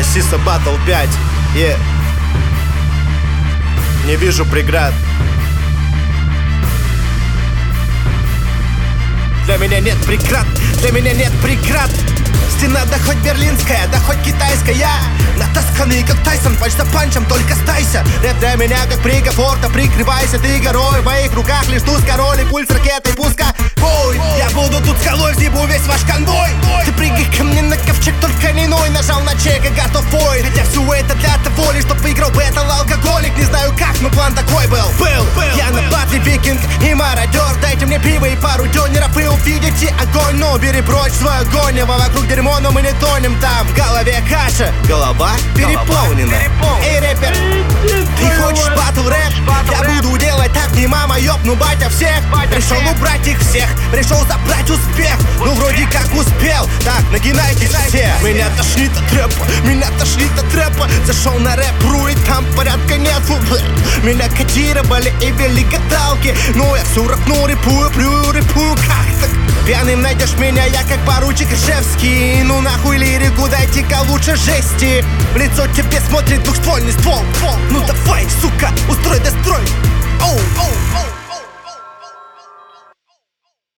Сиса Battle 5. Не вижу преград. Для меня нет преград, для меня нет преград. Стена, да хоть берлинская, да хоть китайская. Натасканный, как Тайсон, панч за панчем, только стайся. Рэп для меня как приговор, да прикрывайся, ты горой. В моих руках лишь туз король и пульс ракеты пуска. Бой, я буду тут скалой, взъебу весь ваш конвой. Ты прыгай ко мне на ковчег, только не ной. Нажал на чек и готов бой. Хотя все это для того лишь, чтоб выиграл бэтл алкоголик. Не знаю как, но план такой был. Я на батле викинг и мародер. Дайте мне пиво и пару дёнеров, вы увидите огонь. Но бери прочь свой огонь, его вокруг дерьмо, но мы не тонем там. В голове каша, голова переполнена. Эй, рэпер, ты хочешь батл рэп? Я буду делать так, не мама ёбну, батя всех. Пришел убрать их всех, пришел забрать успех. Ну вроде как успел, так, нагинайтесь все. Меня тошнит от рэпа, меня тошнит от рэпа. Зашел на рэп.ру и там порядка нет. Меня котировали и вели гадалки. Но я всю рэпну, рэпую, как так? Пьяным найдешь меня, я как поручик Ижевский. Ну нахуй лирику, дайте-ка лучше жести. В лицо тебе смотрит двухствольный ствол. Ну давай, сука, устрой, дострой. Оу.